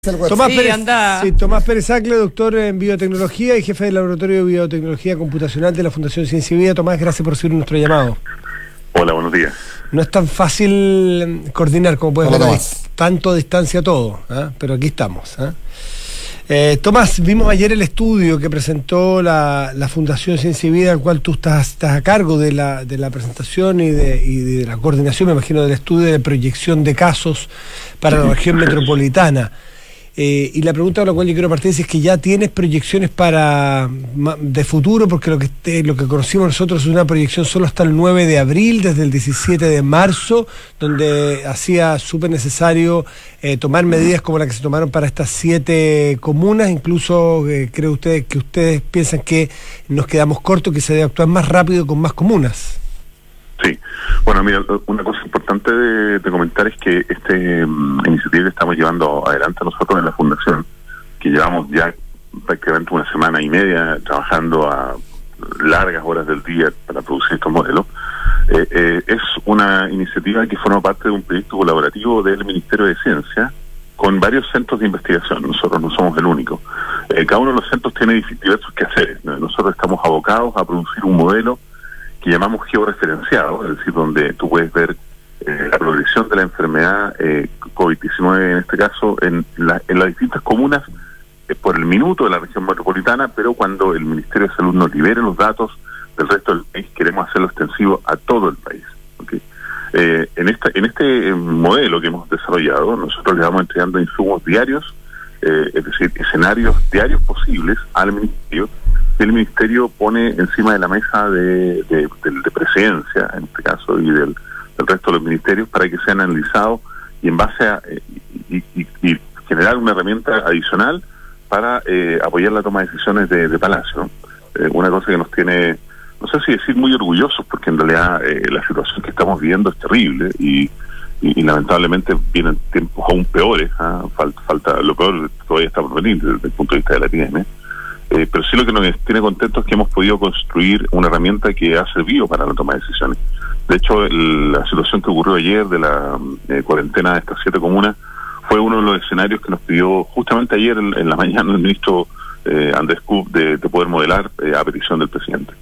Tomás Pérez Acle, doctor en biotecnología y jefe del laboratorio de biotecnología computacional de la Fundación Ciencia y Vida. Tomás, gracias por recibir nuestro llamado. Hola, buenos días. No es tan fácil coordinar, como puedes ver, tanto a distancia todo, pero aquí estamos. Tomás, vimos ayer el estudio que presentó la Fundación Ciencia y Vida, al cual tú estás a cargo de la presentación y de la coordinación, me imagino, del estudio de proyección de casos para la región metropolitana. Y la pregunta con la cual yo quiero partir es que ya tienes proyecciones de futuro, porque lo que conocimos nosotros es una proyección solo hasta el 9 de abril, desde el 17 de marzo, donde hacía súper necesario tomar medidas como las que se tomaron para estas 7 comunas. Incluso creo que ustedes piensan que nos quedamos cortos, que se debe actuar más rápido con más comunas. Sí, bueno, mira, una cosa importante de comentar es que esta iniciativa que estamos llevando adelante nosotros en la Fundación, que llevamos ya prácticamente una semana y media trabajando a largas horas del día para producir estos modelos, es una iniciativa que forma parte de un proyecto colaborativo del Ministerio de Ciencia con varios centros de investigación. Nosotros no somos el único. Cada uno de los centros tiene diversos quehaceres. Nosotros estamos abocados a producir un modelo que llamamos georreferenciado, es decir, donde tú puedes ver la progresión de la enfermedad COVID-19, en este caso, en las distintas comunas por el minuto de la región metropolitana, pero cuando el Ministerio de Salud nos libere los datos del resto del país, queremos hacerlo extensivo a todo el país. ¿Okay? En este modelo que hemos desarrollado, nosotros le vamos entregando insumos diarios, es decir, escenarios diarios posibles al Ministerio. El Ministerio pone encima de la mesa de presidencia, en este caso, y del resto de los ministerios, para que sean analizados y en base a y generar una herramienta adicional para apoyar la toma de decisiones de Palacio. Una cosa que nos tiene, no sé si decir muy orgullosos, porque en realidad la situación que estamos viviendo es terrible y lamentablemente vienen tiempos aún peores. Falta lo peor todavía está por venir desde el punto de vista de la epidemia. Pero sí lo que nos tiene contentos es que hemos podido construir una herramienta que ha servido para la toma de decisiones. De hecho, la situación que ocurrió ayer de la cuarentena de estas 7 comunas fue uno de los escenarios que nos pidió justamente ayer en la mañana el ministro Andrés Kuhn de poder modelar a petición del presidente.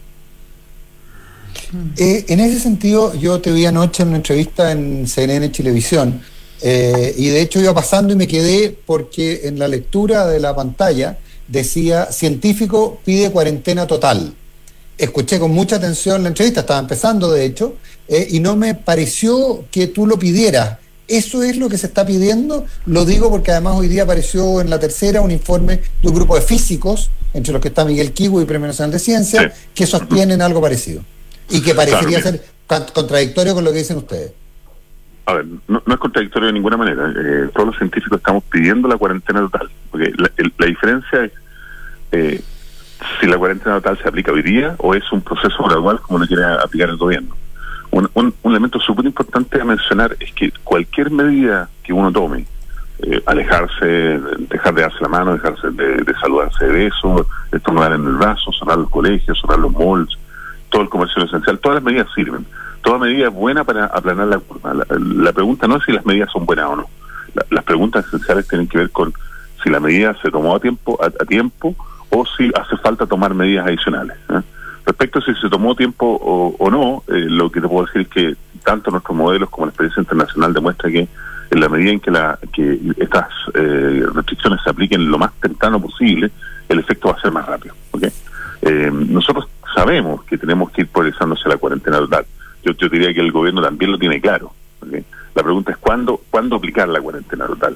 En ese sentido, yo te vi anoche en una entrevista en CNN Chilevisión, y de hecho iba pasando y me quedé porque en la lectura de la pantalla decía: científico pide cuarentena total. Escuché con mucha atención la entrevista, estaba empezando de hecho, y no me pareció que tú lo pidieras. ¿Eso es lo que se está pidiendo? Lo digo porque además hoy día apareció en La Tercera un informe de un grupo de físicos, entre los que está Miguel Kiwi, Premio Nacional de Ciencia, que sostienen algo parecido, y que parecería ser contradictorio con lo que dicen ustedes. A ver, no es contradictorio de ninguna manera. Todos los científicos estamos pidiendo la cuarentena total, porque la diferencia es si la cuarentena total se aplica hoy día o es un proceso gradual como lo quiere aplicar el gobierno. Un elemento súper importante a mencionar es que cualquier medida que uno tome, alejarse, dejar de darse la mano, dejarse de saludarse de besos, estornudar en el brazo, cerrar los colegios, cerrar los malls, todo el comercio esencial, todas las medidas sirven. Toda medida es buena para aplanar la curva. La pregunta no es si las medidas son buenas o no. Las preguntas esenciales tienen que ver con si la medida se tomó a tiempo o si hace falta tomar medidas adicionales. Respecto a si se tomó tiempo o no, lo que te puedo decir es que tanto nuestros modelos como la experiencia internacional demuestra que en la medida en que estas restricciones se apliquen lo más temprano posible, el efecto va a ser más rápido. ¿Okay? Nosotros sabemos que tenemos que ir progresando hacia la cuarentena total. Yo diría que el gobierno también lo tiene claro. ¿Okay? La pregunta es ¿cuándo aplicar la cuarentena total?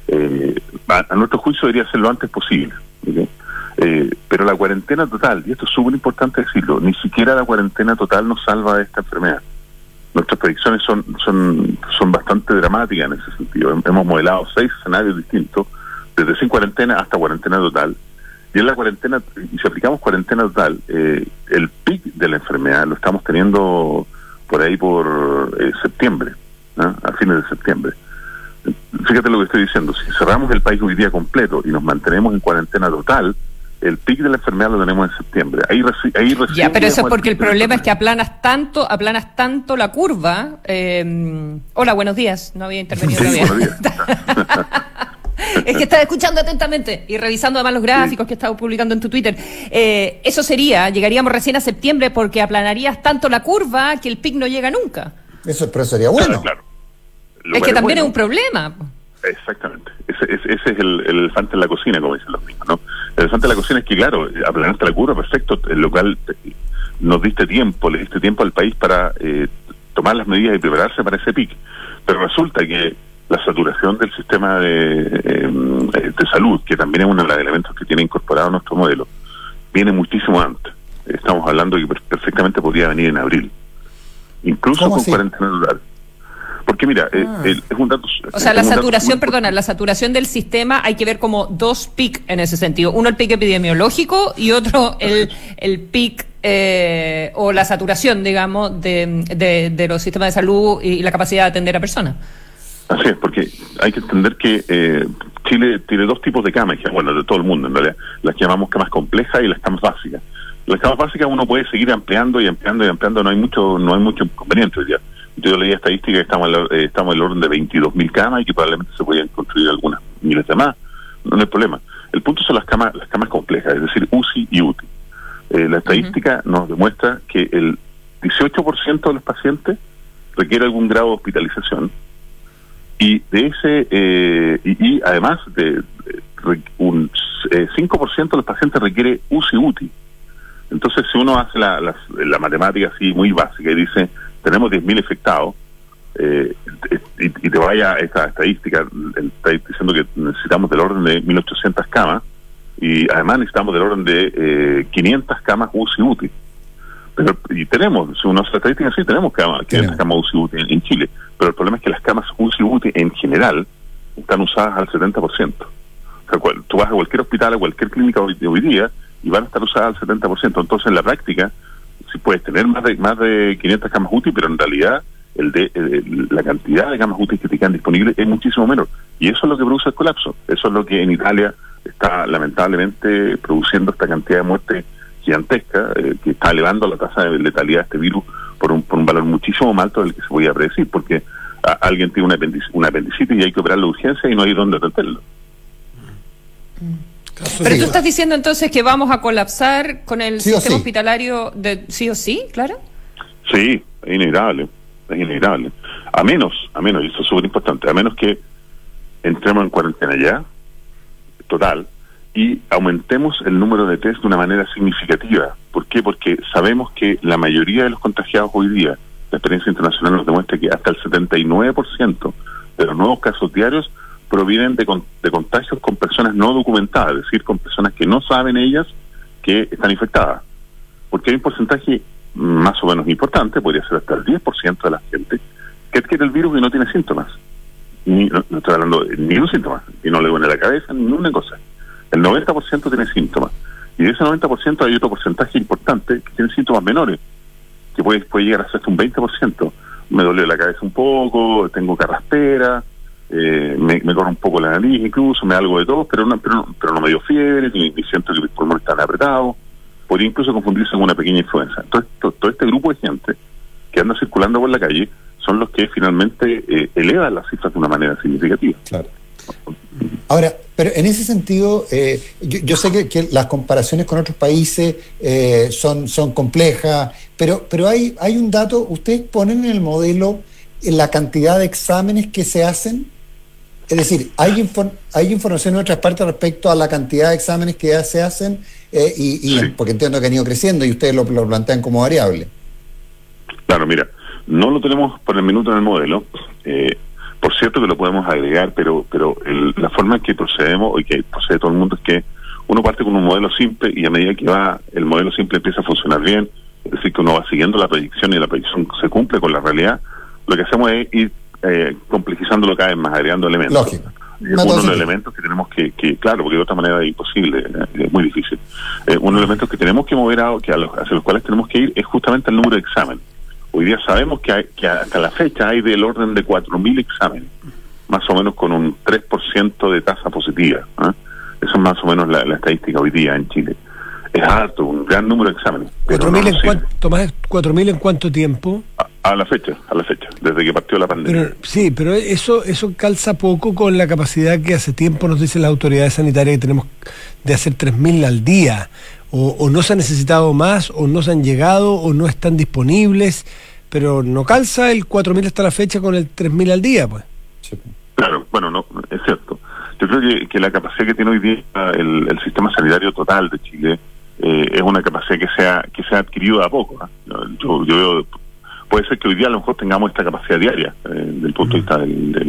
A nuestro juicio debería ser lo antes posible. ¿Okay? Pero la cuarentena total, y esto es súper importante decirlo, ni siquiera la cuarentena total nos salva de esta enfermedad. Nuestras predicciones son bastante dramáticas en ese sentido. Hemos modelado 6 escenarios distintos, desde sin cuarentena hasta cuarentena total. Y en la cuarentena, y si aplicamos cuarentena total, el pic de la enfermedad lo estamos teniendo por ahí por septiembre, a fines de septiembre. Fíjate lo que estoy diciendo: si cerramos el país hoy día completo y nos mantenemos en cuarentena total, el pic de la enfermedad lo tenemos en septiembre. Ahí ya, pero eso es porque el problema es que aplanas tanto la curva. Hola, buenos días. No había intervenido todavía. Buenos días. Es que estaba escuchando atentamente y revisando además los gráficos que estaba publicando en tu Twitter. Eso sería, llegaríamos recién a septiembre porque aplanarías tanto la curva que el pic no llega nunca. Pero sería bueno. Claro. Es que también es un problema. Exactamente. Ese es el elefante en la cocina, como dicen los mismos, ¿no? El elefante en la cocina es que, claro, aplanaste la curva, perfecto, el local le diste tiempo al país para tomar las medidas y prepararse para ese pic. Pero resulta que la saturación del sistema de salud, que también es uno de los elementos que tiene incorporado nuestro modelo, viene muchísimo antes. Estamos hablando que perfectamente podría venir en abril, incluso con cuarentena rural. Porque mira, es un dato... O sea, la saturación del sistema hay que ver como dos pic en ese sentido. Uno el pic epidemiológico y otro el pic o la saturación, digamos, de los sistemas de salud y la capacidad de atender a personas. Así es, porque hay que entender que Chile tiene dos tipos de camas, bueno, de todo el mundo en realidad, las que llamamos camas complejas y las camas básicas. Las camas básicas uno puede seguir ampliando, no hay mucho inconveniente hoy día. Yo leí estadísticas que estamos en el orden de 22.000 camas y que probablemente se podían construir algunas miles de más. No hay problema. El punto son las camas complejas, es decir, UCI y UTI. La estadística nos demuestra que el 18% de los pacientes requiere algún grado de hospitalización y de ese y además de un 5% de los pacientes requiere UCI-UTI. Entonces, si uno hace la matemática así muy básica y dice tenemos 10.000 infectados y te vaya a esta estadística, está diciendo que necesitamos del orden de 1.800 camas y además necesitamos del orden de 500 camas UCI-UTI. Y tenemos, si uno hace la estadística, sí, tenemos 500 camas UCI-UTI en Chile, pero el problema es que las camas UCI-UTI en general están usadas al 70%. O sea, tú vas a cualquier hospital, a cualquier clínica hoy día y van a estar usadas al 70%. Entonces, en la práctica, sí puedes tener más de 500 camas UTI, pero en realidad la cantidad de camas UTI que te quedan disponibles es muchísimo menor. Y eso es lo que produce el colapso. Eso es lo que en Italia está lamentablemente produciendo esta cantidad de muertes gigantesca, que está elevando la tasa de letalidad de este virus por un valor muchísimo más alto del que se podía predecir, porque alguien tiene una apendicitis y hay que operarlo de urgencia y no hay dónde atenderlo. Pero tú estás diciendo entonces que vamos a colapsar con el sistema hospitalario de sí o sí, claro. Sí, es inevitable. A menos, y esto es súper importante, a menos que entremos en cuarentena ya, total, y aumentemos el número de test de una manera significativa. ¿Por qué? Porque sabemos que la mayoría de los contagiados hoy día, la experiencia internacional nos demuestra que hasta el 79% de los nuevos casos diarios provienen de contagios con personas no documentadas, es decir, con personas que no saben ellas que están infectadas. Porque hay un porcentaje más o menos importante, podría ser hasta el 10% de la gente, que adquiere el virus y no tiene síntomas. No estoy hablando de ningún síntoma, y no le duele la cabeza, ninguna cosa. El 90% tiene síntomas. Y de ese 90% hay otro porcentaje importante que tiene síntomas menores, que puede llegar a ser hasta un 20%. Me duele la cabeza un poco, tengo carraspera, me corre un poco la nariz incluso, me da algo de todo, pero no me dio fiebre, ni siento que mis pulmones están apretados. Podría incluso confundirse con una pequeña influenza. Entonces, todo este grupo de gente que anda circulando por la calle son los que finalmente elevan las cifras de una manera significativa. Claro. Ahora, pero en ese sentido, yo sé que las comparaciones con otros países son complejas, pero hay un dato, ustedes ponen en el modelo la cantidad de exámenes que se hacen, es decir, hay información en otras partes respecto a la cantidad de exámenes que ya se hacen, sí. Porque entiendo que han ido creciendo y ustedes lo plantean como variable. Claro, mira, no lo tenemos por el minuto en el modelo, por cierto que lo podemos agregar, pero la forma en que procedemos y que procede todo el mundo es que uno parte con un modelo simple y a medida que el modelo simple empieza a funcionar bien, es decir, que uno va siguiendo la predicción y la predicción se cumple con la realidad, lo que hacemos es ir complejizándolo cada vez más, agregando elementos. Lógico. Uno de los elementos que tenemos que claro, porque de otra manera es imposible, es muy difícil. Uno de los elementos que tenemos que mover hacia los cuales tenemos que ir es justamente el número de exámenes. Hoy día sabemos que hasta la fecha hay del orden de 4.000 exámenes, más o menos con un 3% de tasa positiva. Eso es más o menos la estadística hoy día en Chile. Es alto, un gran número de exámenes. ¿4.000 en cuánto, Tomás? ¿4.000 en cuánto tiempo? A la fecha. desde que partió la pandemia. Pero eso calza poco con la capacidad que hace tiempo nos dicen las autoridades sanitarias que tenemos de hacer 3.000 al día. O no se han necesitado más, o no se han llegado, o no están disponibles, pero no calza el 4.000 hasta la fecha con el 3.000 al día, pues. Sí. Claro, bueno, no, es cierto. Yo creo que la capacidad que tiene hoy día el sistema sanitario total de Chile es una capacidad que se ha adquirido de a poco. Yo veo, puede ser que hoy día a lo mejor tengamos esta capacidad diaria desde el punto de vista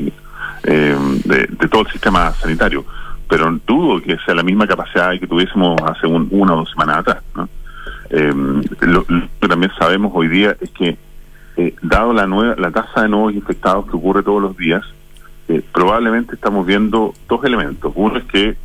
de todo el sistema sanitario, pero dudo que sea la misma capacidad que tuviésemos hace una o 2 semanas atrás, ¿no? Lo que también sabemos hoy día es que dado la tasa de nuevos infectados que ocurre todos los días, probablemente estamos viendo 2 elementos. Uno es que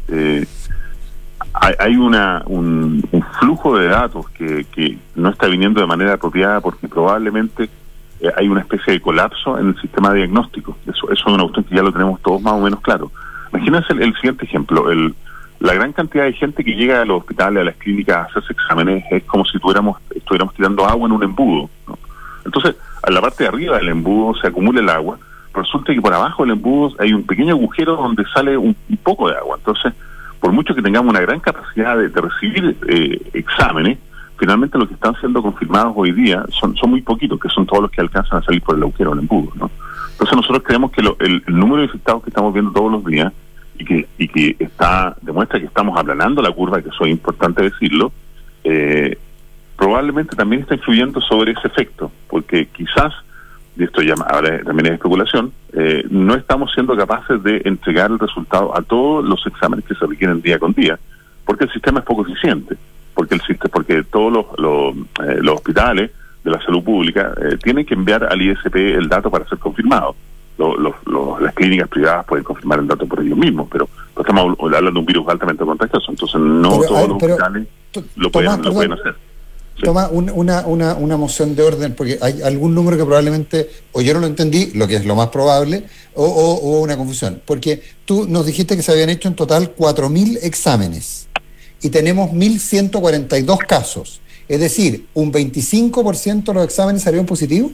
hay un flujo de datos que no está viniendo de manera apropiada porque probablemente hay una especie de colapso en el sistema diagnóstico. Eso es una cuestión que ya lo tenemos todos más o menos claro. Imagínense el siguiente ejemplo. La gran cantidad de gente que llega a los hospitales, a las clínicas a hacerse exámenes, es como si estuviéramos tirando agua en un embudo, ¿no? Entonces, a la parte de arriba del embudo se acumula el agua, pero resulta que por abajo del embudo hay un pequeño agujero donde sale un poco de agua. Entonces, por mucho que tengamos una gran capacidad de recibir exámenes, finalmente los que están siendo confirmados hoy día son muy poquitos, que son todos los que alcanzan a salir por el agujero del embudo, ¿no? Entonces nosotros creemos que el número de infectados que estamos viendo todos los días y que demuestra que estamos aplanando la curva, que eso es importante decirlo, probablemente también está influyendo sobre ese efecto, porque quizás, y esto ya ahora también es especulación, no estamos siendo capaces de entregar el resultado a todos los exámenes que se requieren día con día, porque el sistema es poco eficiente, porque todos los hospitales de la salud pública tienen que enviar al ISP el dato para ser confirmado. Las clínicas privadas pueden confirmar el dato por ellos mismos, pero estamos hablando de un virus altamente contagioso, entonces no todos los hospitales lo pueden hacer. Sí. Toma una moción de orden, porque hay algún número que probablemente, o yo no lo entendí, lo que es lo más probable, o hubo una confusión, porque tú nos dijiste que se habían hecho en total 4.000 exámenes, y tenemos 1.142 casos, es decir, ¿un 25% de los exámenes salieron positivos?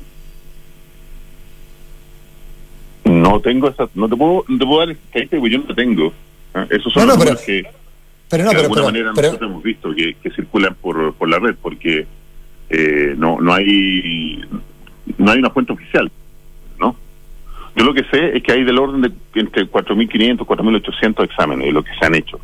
No tengo no te puedo dar estadística porque yo no la tengo. Esos son los números que de alguna manera nosotros hemos visto que circulan por la red, porque no hay una fuente oficial, ¿no? Yo lo que sé es que hay del orden de entre 4.500 4.800 exámenes de lo que se han hecho,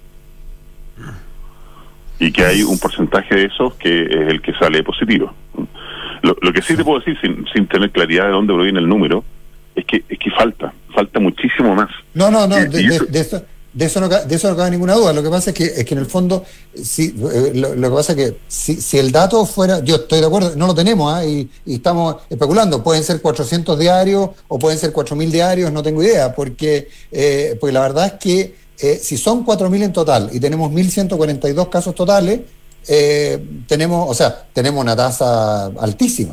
y que hay un porcentaje de esos que es el que sale positivo. Lo que sí te puedo decir sin tener claridad de dónde proviene el número es que falta muchísimo más. No, de eso no cabe ninguna duda. Lo que pasa es que en el fondo, lo que pasa es que si el dato fuera, yo estoy de acuerdo, no lo tenemos, y estamos especulando, pueden ser 400 diarios o pueden ser 4.000 diarios, no tengo idea, porque la verdad es que si son 4.000 en total y tenemos 1.142 casos totales, tenemos una tasa altísima.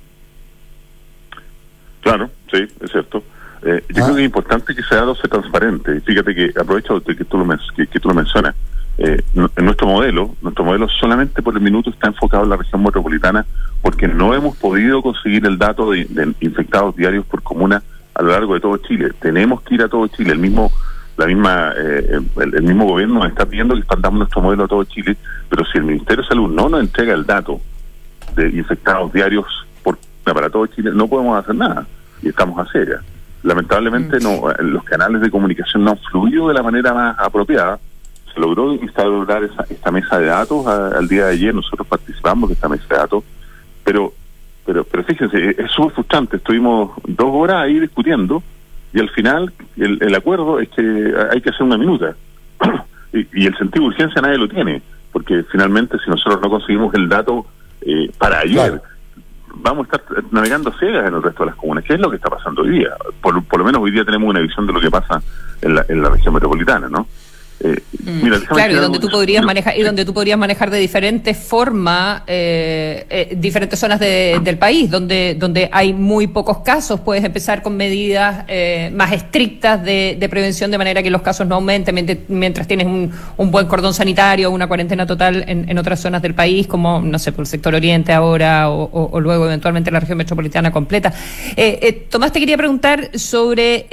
Claro, sí, es cierto. Yo creo que es importante que ese dato sea transparente. Fíjate que aprovecho que tú lo mencionas. En nuestro modelo solamente por el minuto está enfocado en la región metropolitana, porque no hemos podido conseguir el dato de infectados diarios por comuna a lo largo de todo Chile. Tenemos que ir a todo Chile. El mismo gobierno nos está pidiendo que expandamos nuestro modelo a todo Chile, pero si el Ministerio de Salud no nos entrega el dato de infectados diarios para todo Chile, no podemos hacer nada y estamos a ciegas. Lamentablemente los canales de comunicación no han fluido de la manera más apropiada. Se logró instaurar esta mesa de datos al día de ayer. Nosotros participamos de esta mesa de datos, pero fíjense, es súper frustrante. Estuvimos 2 horas ahí discutiendo y al final el acuerdo es que hay que hacer una minuta y el sentido de urgencia nadie lo tiene, porque finalmente si nosotros no conseguimos el dato para ayer, claro, vamos a estar navegando ciegas en el resto de las comunas. ¿Qué es lo que está pasando hoy día? Por lo menos hoy día tenemos una visión de lo que pasa en la región metropolitana, ¿no? Mira, claro, y donde tú podrías manejar de diferentes formas diferentes zonas del país, donde hay muy pocos casos, puedes empezar con medidas más estrictas de prevención, de manera que los casos no aumenten mientras tienes un buen cordón sanitario, una cuarentena total en otras zonas del país, como, no sé, por el sector oriente ahora, o luego eventualmente la región metropolitana completa. Tomás, te quería preguntar sobre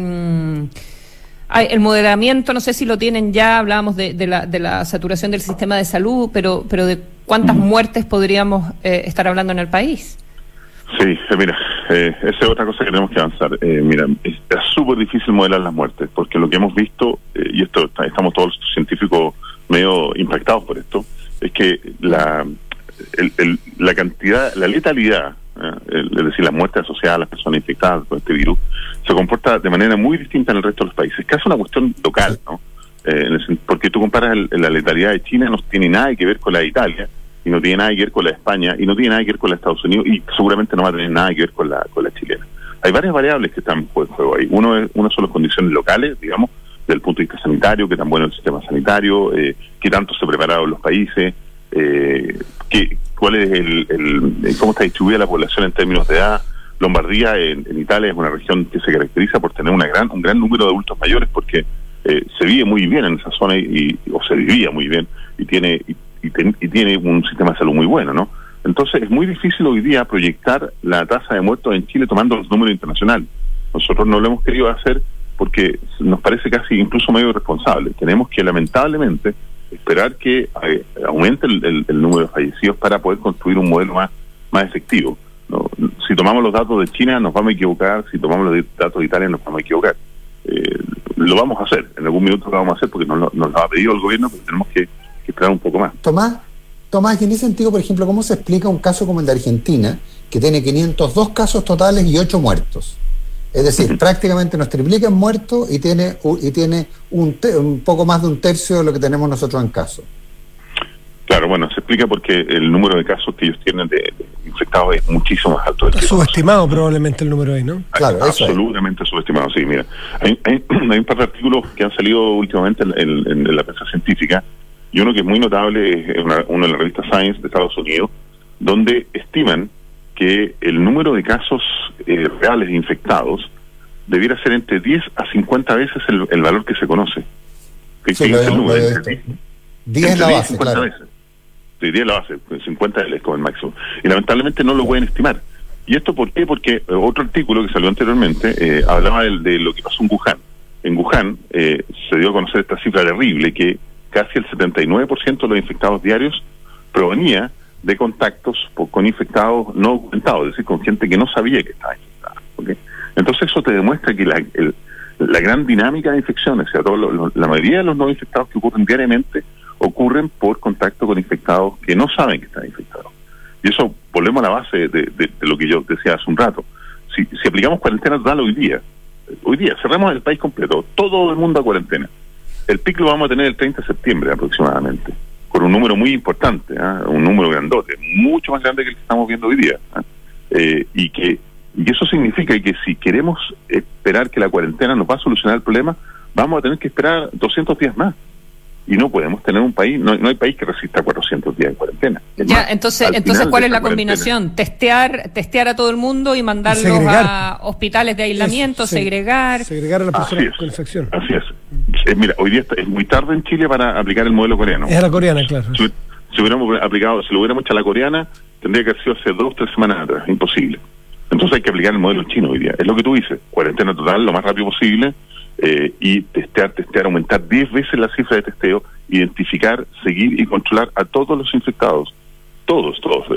el moderamiento, no sé si lo tienen ya, hablábamos de la saturación del sistema de salud, pero de cuántas muertes podríamos estar hablando en el país. Sí, mira, esa es otra cosa que tenemos que avanzar. Mira, es súper difícil modelar las muertes, porque lo que hemos visto, y esto estamos todos los científicos medio impactados por esto, es que la cantidad, la letalidad, es decir, la muerte asociada a las personas infectadas con este virus, se comporta de manera muy distinta en el resto de los países. Es casi una cuestión local, ¿no? Porque tú comparas la letalidad de China, no tiene nada que ver con la de Italia, y no tiene nada que ver con la de España, y no tiene nada que ver con la de Estados Unidos, y seguramente no va a tener nada que ver con la chilena. Hay varias variables que están en juego ahí. Una son las condiciones locales, digamos, desde el punto de vista sanitario, qué tan bueno es el sistema sanitario, qué tanto se prepararon los países, cuál es cómo está distribuida la población en términos de edad. Lombardía en Italia es una región que se caracteriza por tener un gran número de adultos mayores, porque se vive muy bien en esa zona o se vivía muy bien y tiene un sistema de salud muy bueno, ¿no? Entonces es muy difícil hoy día proyectar la tasa de muertos en Chile tomando los números internacionales. Nosotros no lo hemos querido hacer porque nos parece casi incluso medio irresponsable. Tenemos que lamentablemente esperar que aumente el número de fallecidos para poder construir un modelo más efectivo, ¿no? Si tomamos los datos de China nos vamos a equivocar, si tomamos los datos de Italia nos vamos a equivocar. Lo vamos a hacer, en algún minuto lo vamos a hacer porque nos lo ha pedido el gobierno, pero tenemos que esperar un poco más. Tomás, y en ese sentido, por ejemplo, ¿cómo se explica un caso como el de Argentina, que tiene 502 casos totales y 8 muertos? Es decir, prácticamente nos triplica en muertos y tiene un poco más de un tercio de lo que tenemos nosotros en casos. Claro, bueno, se explica porque el número de casos que ellos tienen de infectados es muchísimo más alto. Está subestimado probablemente el número ahí, ¿no? Claro, absolutamente subestimado, sí, mira. Hay un par de artículos que han salido últimamente en la prensa científica, y uno que es muy notable es uno de la revista Science de Estados Unidos, donde estiman que el número de casos reales de infectados debiera ser entre 10 a 50 veces el valor que se conoce. Sí, es el número? 10 es la base, claro. Veces. Sí, 10 es la base, 50 es como el máximo. Y lamentablemente no lo pueden estimar. ¿Y esto por qué? Porque otro artículo que salió anteriormente hablaba de lo que pasó en Wuhan. En Wuhan se dio a conocer esta cifra terrible, que casi el 79% de los infectados diarios provenía de contactos con infectados no documentados, es decir, con gente que no sabía que estaba infectada, ¿okay? Entonces eso te demuestra que la gran dinámica de infecciones, o sea, la mayoría de los no infectados que ocurren diariamente ocurren por contacto con infectados que no saben que están infectados. Y eso, volvemos a la base de lo que yo decía hace un rato. Si aplicamos cuarentena total hoy día cerramos el país completo, todo el mundo a cuarentena. El pic lo vamos a tener el 30 de septiembre aproximadamente, con un número muy importante, un número grandote, mucho más grande que el que estamos viendo hoy día. Y eso significa que si queremos esperar que la cuarentena nos va a solucionar el problema, vamos a tener que esperar 200 días más. Y no podemos tener un país, no hay país que resista 400 días en cuarentena. Ya, entonces ¿cuál es la combinación? Testear a todo el mundo y mandarlos a hospitales de aislamiento, segregar a las personas con infección. Así es. Mira, hoy día es muy tarde en Chile para aplicar el modelo coreano. Es a la coreana, claro. Si lo hubiéramos hecho a la coreana, tendría que haber sido hace 2 o 3 semanas atrás. Imposible. Entonces hay que aplicar el modelo chino hoy día. Es lo que tú dices, cuarentena total lo más rápido posible, y testear, aumentar 10 veces la cifra de testeo, identificar, seguir y controlar a todos los infectados, todos,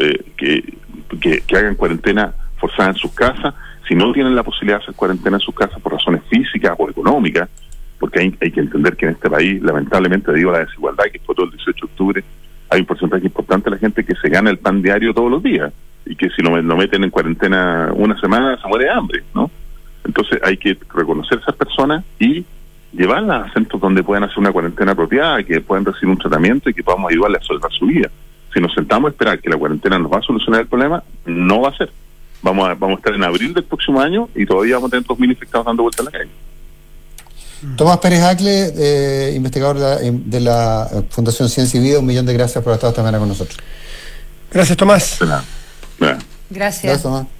que hagan cuarentena forzada en sus casas. Si no tienen la posibilidad de hacer cuarentena en sus casas por razones físicas o económicas, porque hay que entender que en este país, lamentablemente, debido a la desigualdad que fue todo el 18 de octubre, hay un porcentaje importante de la gente que se gana el pan diario todos los días, y que si lo meten en cuarentena una semana se muere de hambre, ¿no? Entonces hay que reconocer a esas personas y llevarlas a centros donde puedan hacer una cuarentena apropiada, que puedan recibir un tratamiento y que podamos ayudarles a salvar su vida. Si nos sentamos a esperar que la cuarentena nos va a solucionar el problema, no va a ser. Vamos a estar en abril del próximo año y todavía vamos a tener 2.000 infectados dando vueltas en la calle. Tomás Pérez Acle, investigador de la Fundación Ciencia y Vida, 1.000.000 de gracias por estar esta mañana con nosotros. Gracias, Tomás. Bueno. Gracias. Tomás.